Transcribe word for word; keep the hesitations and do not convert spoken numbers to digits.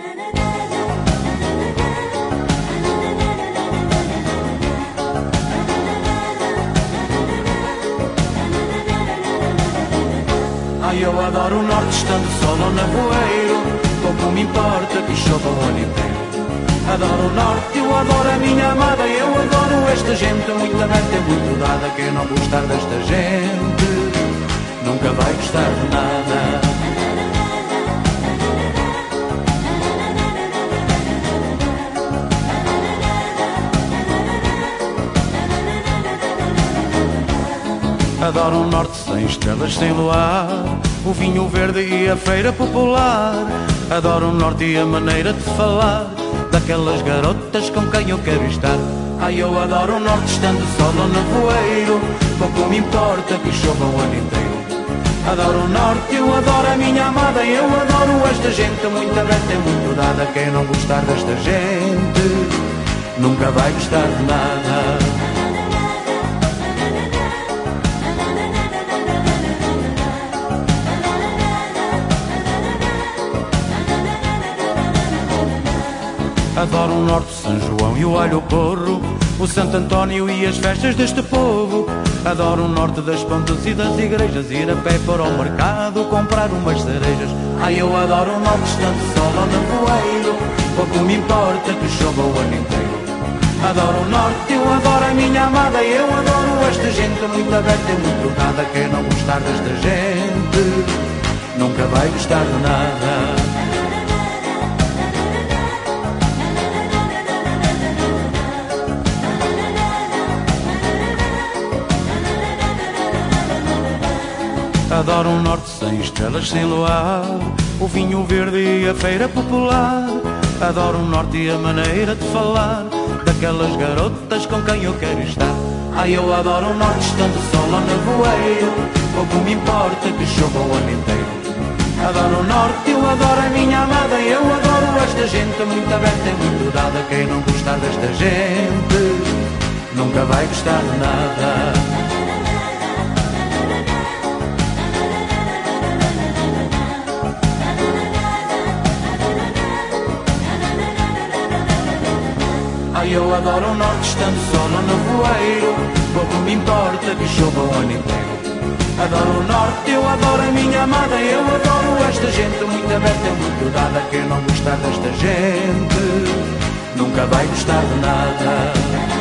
Ai, eu adoro o norte estando sol ou nevoeiro, pouco me importa que chova o ano inteiro. Adoro o norte, eu adoro a minha amada, eu adoro esta gente muito aberta e muito dada. Quem não gostar desta gente nunca vai gostar de nada. Adoro o norte sem estrelas, sem luar, o vinho verde e a feira popular. Adoro o norte e a maneira de falar daquelas garotas com quem eu quero estar. Ai, eu adoro o norte estando sol ou nevoeiro, pouco me importa que chova o ano inteiro. Adoro o norte, eu adoro a minha amada, eu adoro esta gente muito aberta e muito dada. Quem não gostar desta gente nunca vai gostar de nada. Adoro o norte, São João e o alho porro, o Santo António e as festas deste povo. Adoro o norte das pontes e das igrejas, ir a pé para o mercado, comprar umas cerejas. Ai, eu adoro o norte estando sol ou nevoeiro, pouco me importa que chova o ano inteiro. Adoro o norte, eu adoro a minha amada, eu adoro esta gente muito aberta e muito dada. Quem não gostar desta gente nunca vai gostar de nada. Adoro o norte sem estrelas, sem luar, o vinho verde e a feira popular. Adoro o norte e a maneira de falar daquelas garotas com quem eu quero estar. Ai, eu adoro o norte estando sol ou nevoeiro, pouco me importa que chova o ano inteiro. Adoro o norte, eu adoro a minha amada, eu adoro esta gente muito aberta e muito dada. Quem não gostar desta gente nunca vai gostar de nada. Ai, eu adoro o norte estando sol ou nevoeiro, pouco me importa que chova o ano inteiro. Adoro o norte, eu adoro a minha amada, eu adoro esta gente muito aberta e muito dada. Quem não gostar desta gente nunca vai gostar de nada.